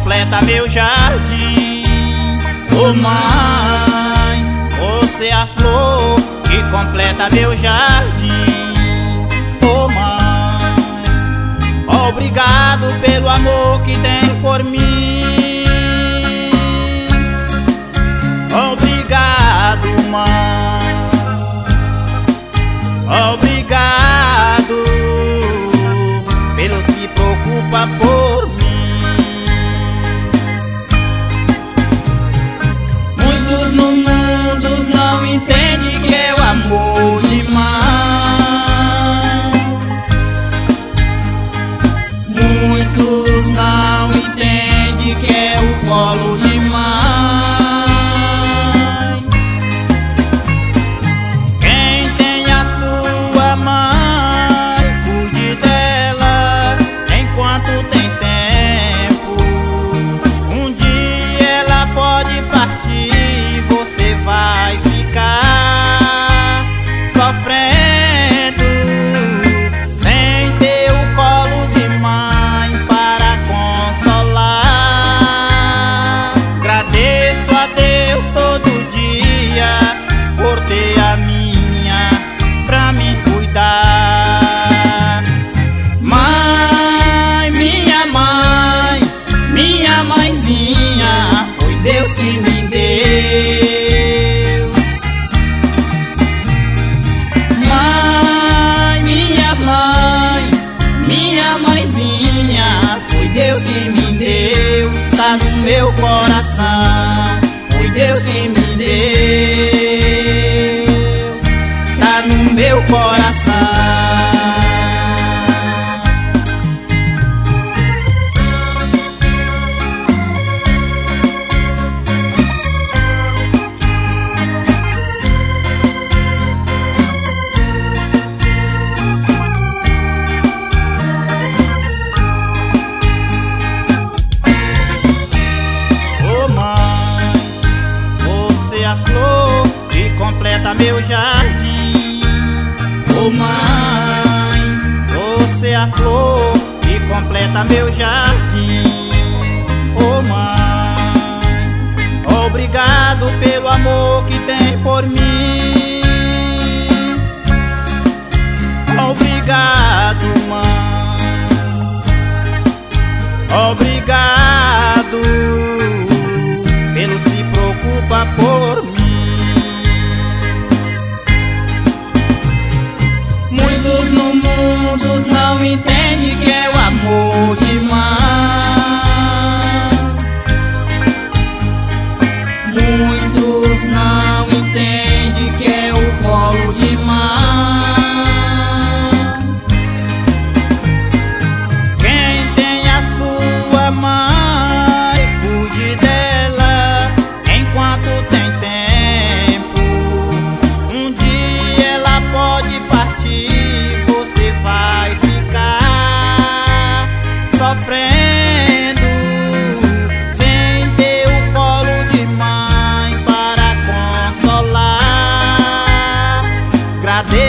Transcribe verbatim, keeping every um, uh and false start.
completa meu jardim. Ô mãe, você é a flor que completa meu jardim. Ô mãe, obrigado pelo amor que tem por mim. Obrigado, mãe. Obrigado pelo se preocupa por mim. Muitos no mundo não entendem que é o amor de mãe. Muitos não entendem que é o colo de mãe. Quem tem a sua mãe, cuide dela enquanto tem tempo. Um dia ela pode partir, você vai ficar sofrendo sem ter o colo de mãe para consolar. Agradeço a Deus todo dia por ter a minha pra me cuidar. Mãe, minha mãe, minha mãezinha, foi Deus que me deu. Mãe, minha mãe, minha mãezinha, foi Deus que me deu. Tá no meu coração, foi Deus que me deu. Tá no meu coração. A flor que completa meu jardim. Ô mãe, você é a flor que completa meu jardim. Ô mãe, obrigado pelo amor que tem por mim. Obrigado, mãe. Obrigado pelo se preocupa por mim. muitos no mundo não entendem que é o amor de mãe. Muitos não entendem que é o colo de mãe. Quem tem a sua mãe, cuide dela enquanto tem tempo. Um dia ela pode partir, você vai ficar sofrendo sem ter o colo de mãe para consolar. Agradeço